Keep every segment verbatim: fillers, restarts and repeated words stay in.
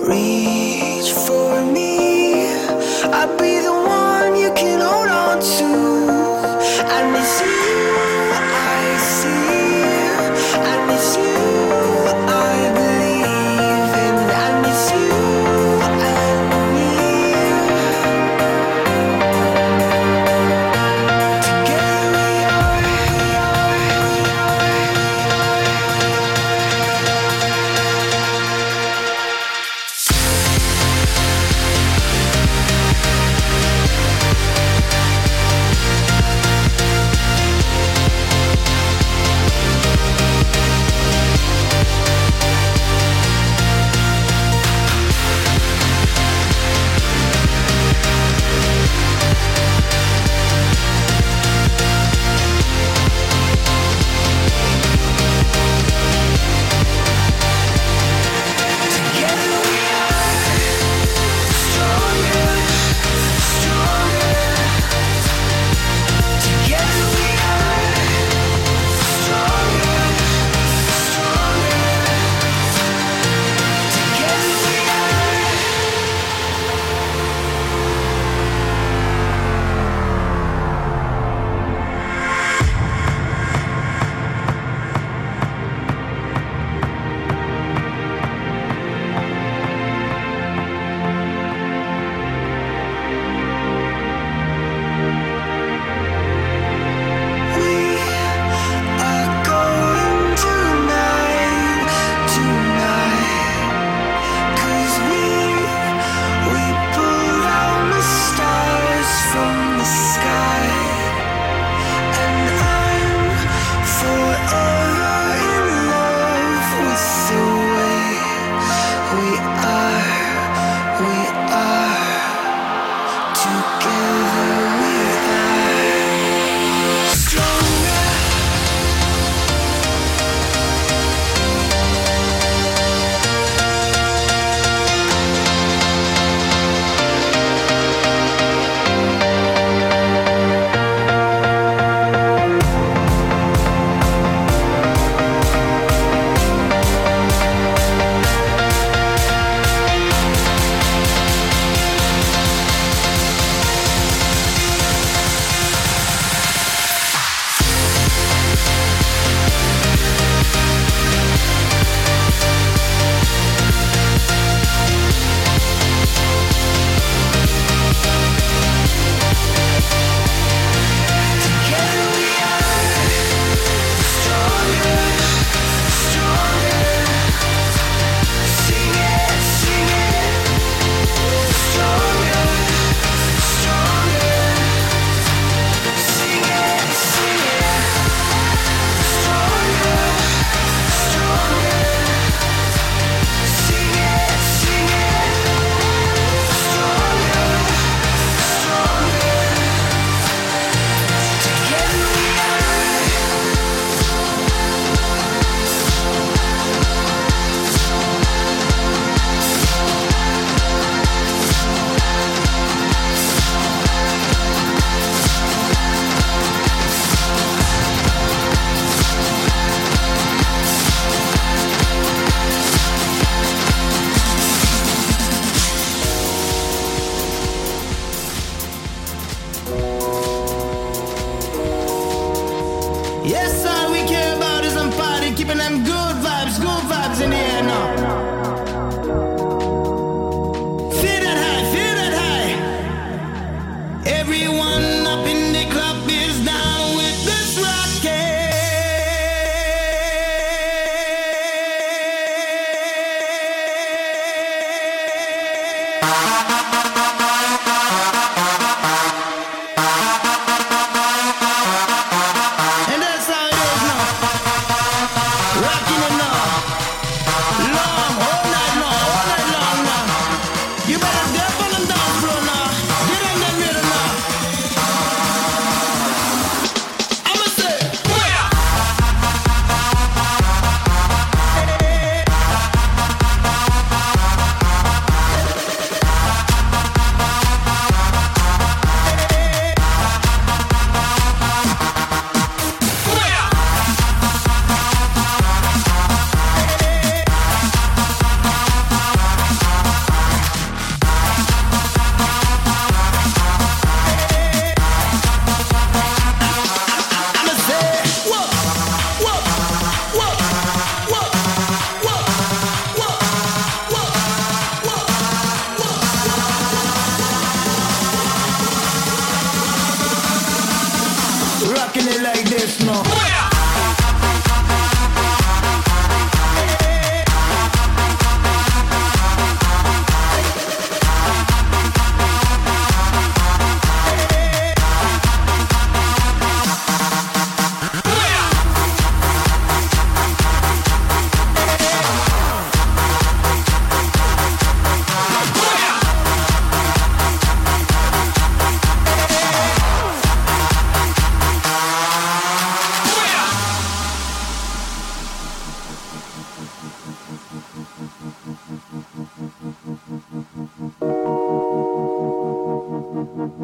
Reach for me. I'll be the one you can hold on to. And it's you I see. And it's you I believe in. And it's you and me. Together we are, we are, we are.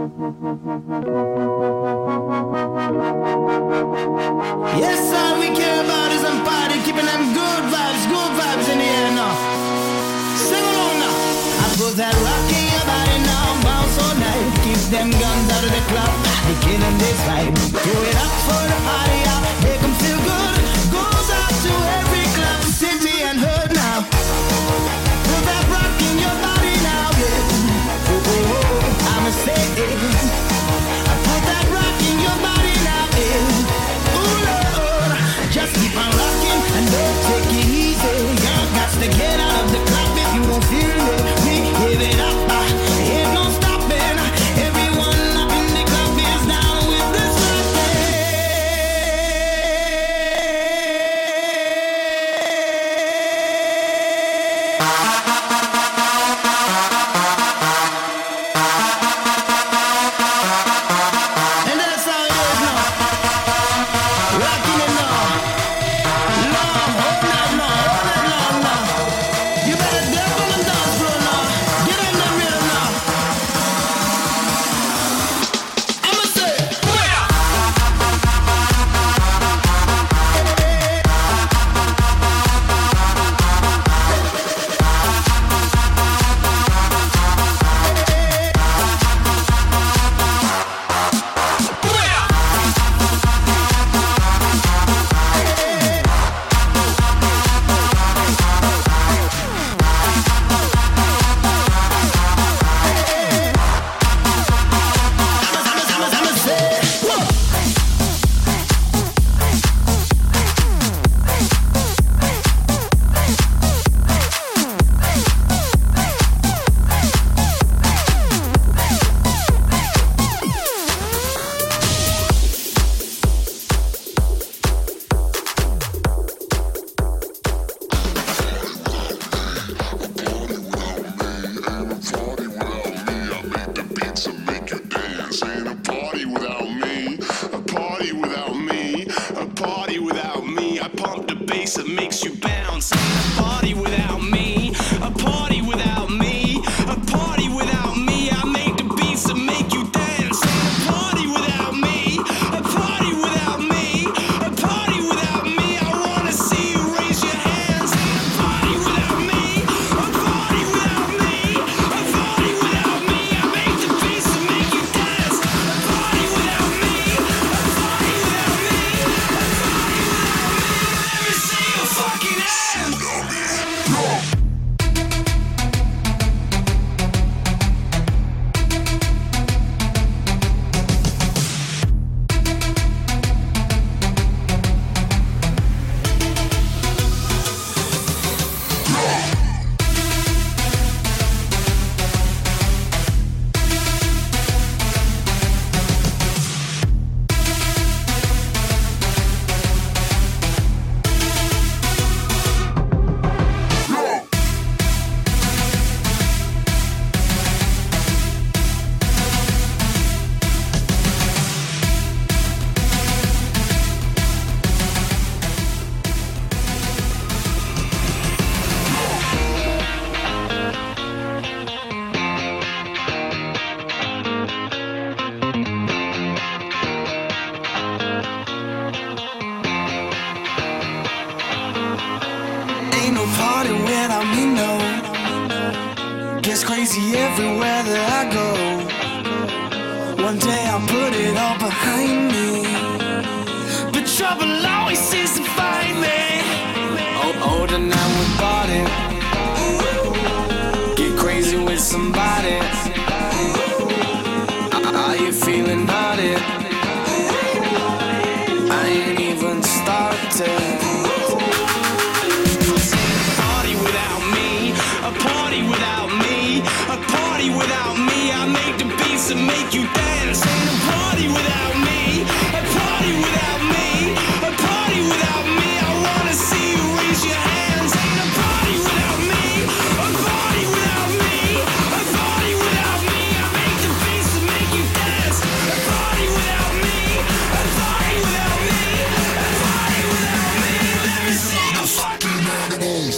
Yes, all we care about is them party, keeping them good vibes, good vibes in the air now. Sing along now. I put that rock in your body now, bounce all night. Keep them guns out of the club, they killing this vibe. Do it up for the party out, make them feel good. Goes out to every club, city and hood now. Put that rock in your body now, yeah. Oh, oh, oh, I'ma say it. I put that rock in your body now, yeah. Just keep on rocking and don't take it easy. Y'all got to get out of the club if you don't feel it. We give it up, uh, ain't no stopping. Everyone up in the club is down with this and that's how it is now. Rocking it now. Everywhere that I go, one day I'll put it all behind me. But trouble always seems to find me. Oh, older now we bought it. Get crazy with somebody. Are you feeling naughty? I ain't even started. Party without me, a party without me. A party without me, I make the beats and make you dance. Ain't a party without me, a party without me, a party without me. I wanna see you raise your hands. Ain't a party without me, a party without me, a party without me. I make the beats and make you dance. A party without me, a party without me, a party without me. Let me see you fucking animals.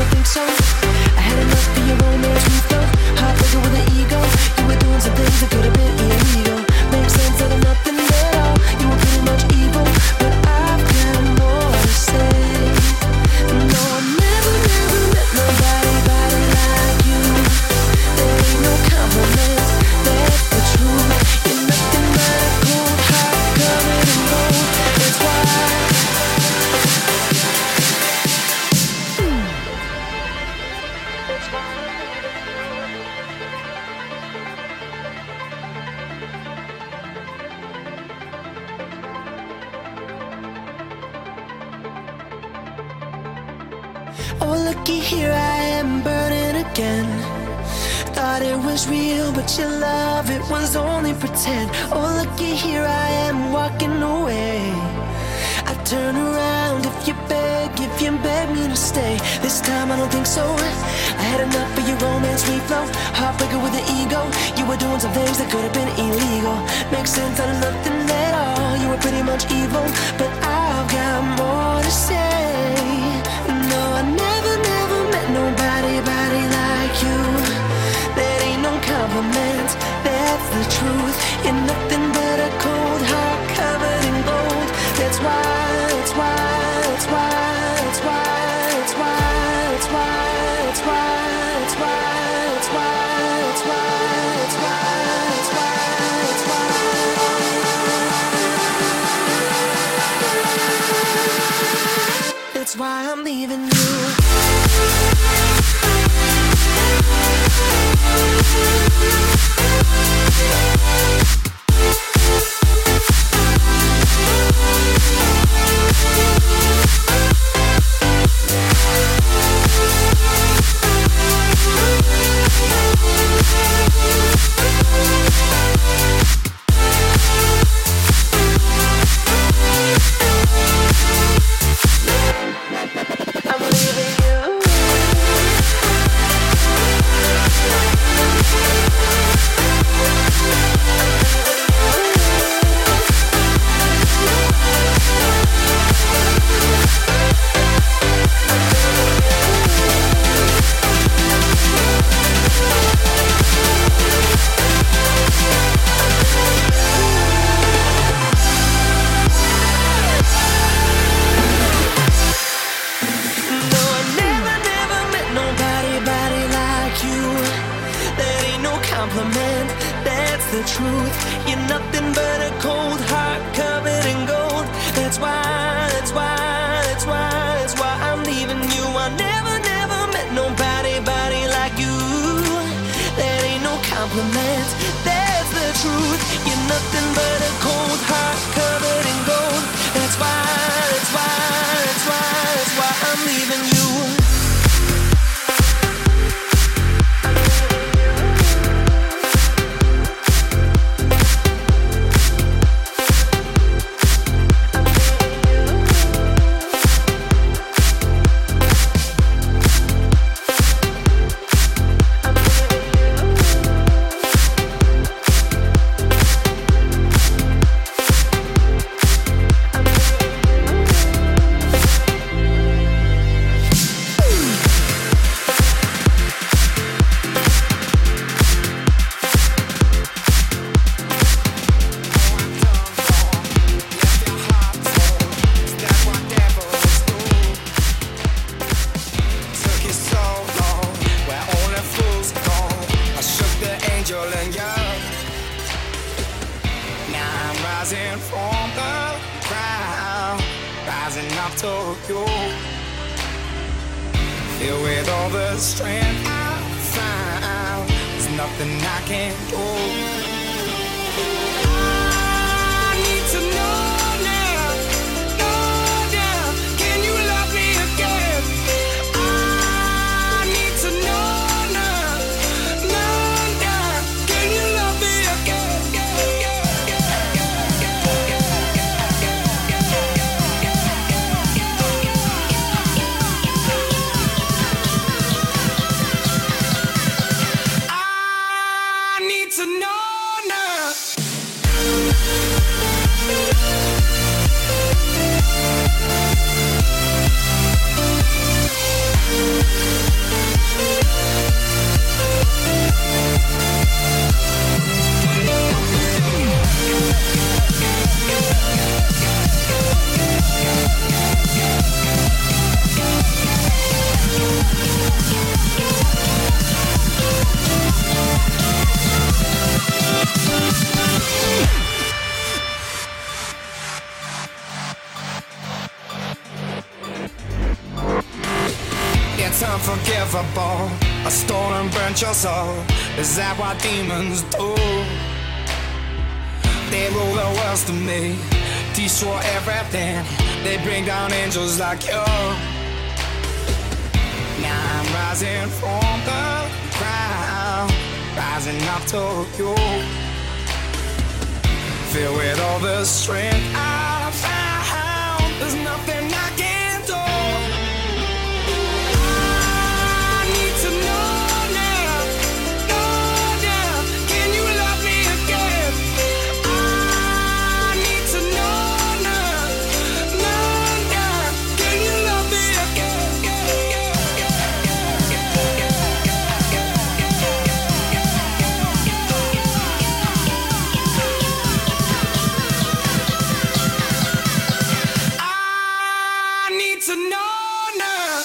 don't think so. I had enough of your romance reflow. Heartbreaker with an ego. You were doing some things that could have been illegal. Makes sense out of nothing at all. You were pretty much evil, but I've got more to say. No, I never, never met nobody, body like you. There ain't no compliment, that's the truth. You're nothing but a cold heart covered in gold. That's why. Oh, looky here, I am burning again. Thought it was real, but your love, it was only pretend. Oh, looky here, I am walking away. I turn around if you beg, if you beg me to stay. This time I don't think so. I had enough of your romance reflow. Heartbreaker with an ego. You were doing some things that could have been illegal. Makes sense out of nothing at all. You were pretty much evil, but I've got more to say. No, I never, never met nobody, body like you. That ain't no compliment, that's the truth. You're nothing but a cold heart covered in gold. That's why, that's why, that's why, that's why, that's why, that's why, that's why, that's why, that's why, that's why, that's why, that's why, that's why. That's why I'm leaving you. I'm leaving you. That's the truth. You're nothing but a cold heart covered in gold. That's why, that's why, that's why, that's why I'm leaving you. I never, never met nobody, body like you. That ain't no compliment. That's the truth. You're nothing but a cold heart covered in gold. That's why, that's why, that's why, that's why I'm leaving you. To know now. never bought, I stole and burnt your soul. Is that what demons do? They rule the world to me, destroy everything. They bring down angels like you. Now I'm rising from the ground, rising up to you. Filled with all the strength I found, there's nothing I can do. I need to know now, know now, can you love me again? I need to know now, know now, can you love me again? To know now.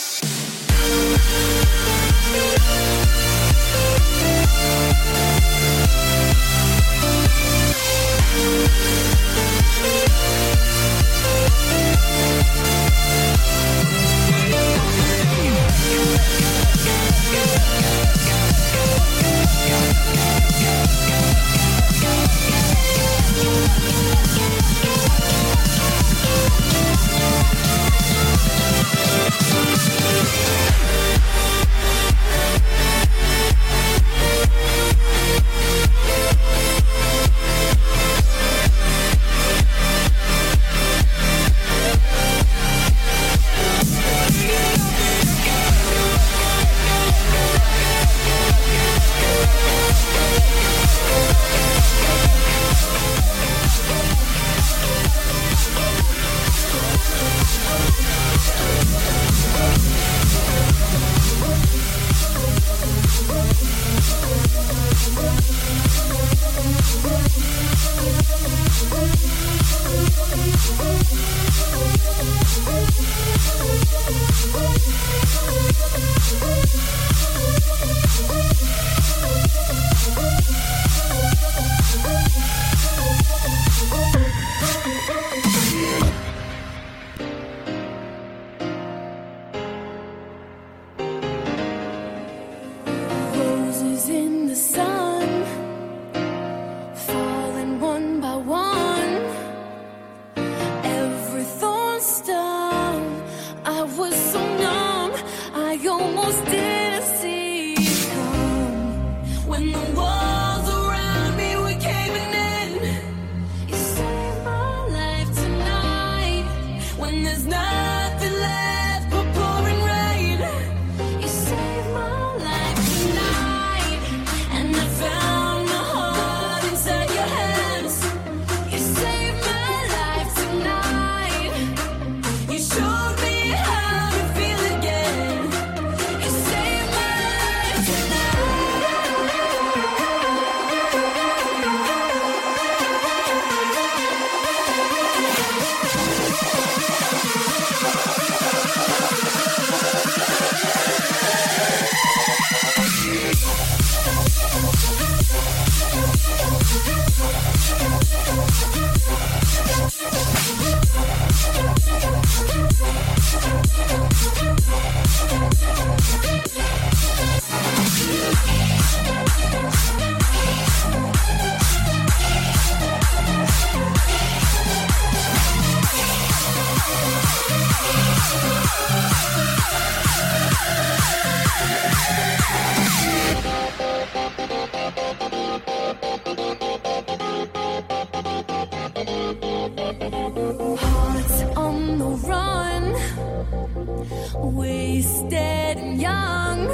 Wasted and young,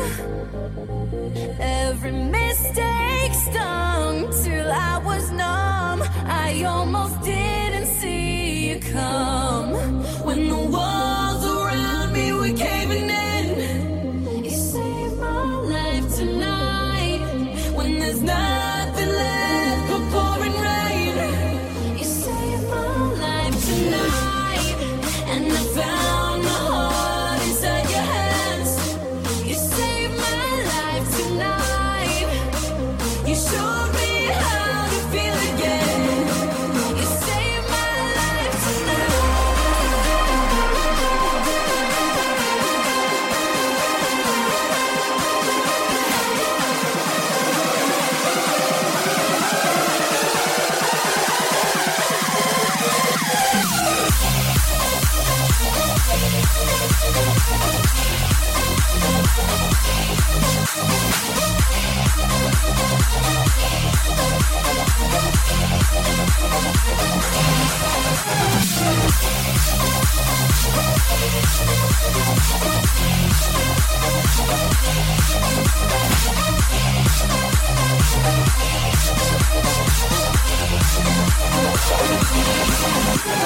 every mistake stung till I was numb. I almost didn't see you come. When the walls around me were caving in, you saved my life tonight. When there's nothing left but pouring rain, you saved my life tonight. And I found my heart inside your hands. You saved my life tonight. You showed me how to feel again. You saved my life tonight.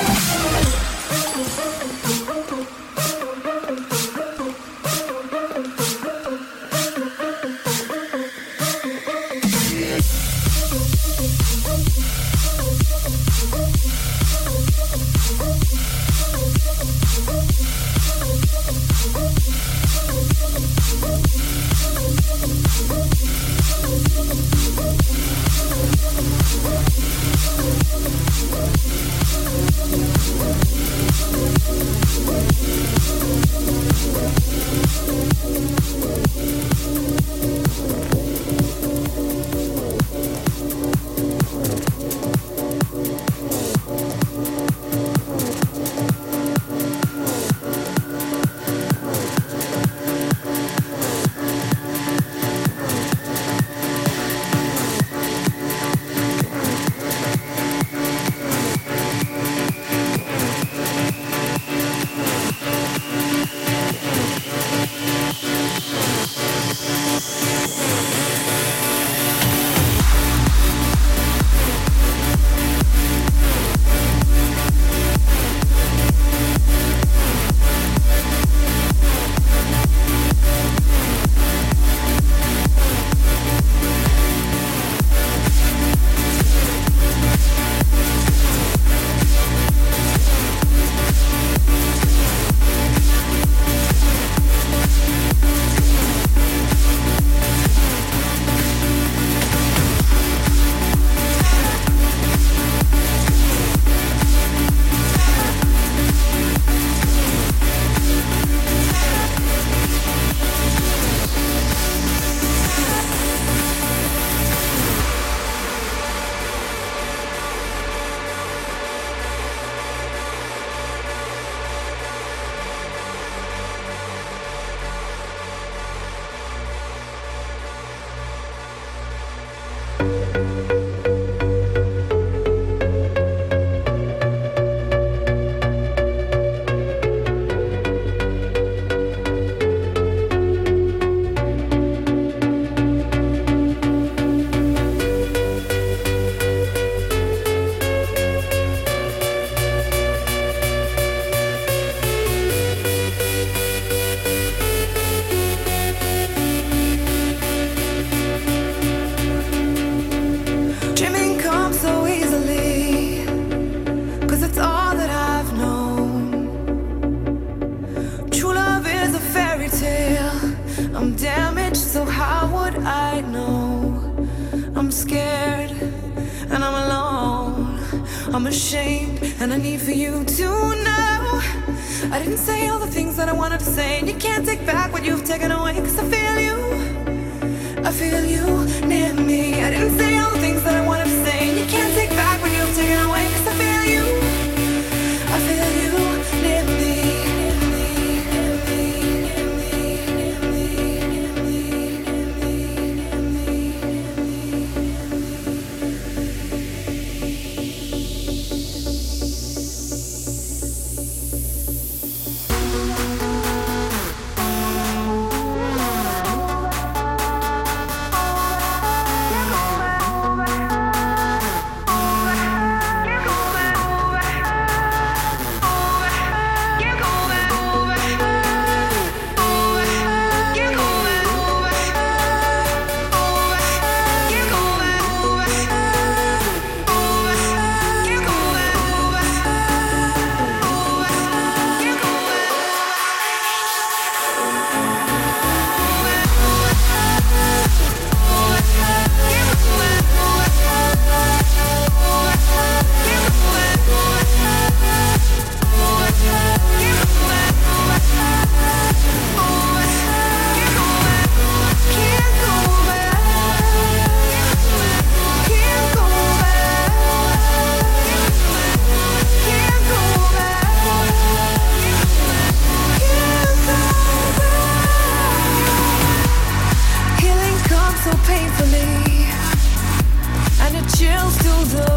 I'm ashamed, and I need for you to know I didn't say all the things that I wanted to say, and you can't take back what you've taken away, cause I feel you, I feel you near me. I didn't say all the things that I wanted to say, and you can't take back what you've taken away, cause I feel you, I feel you near me. Chills through the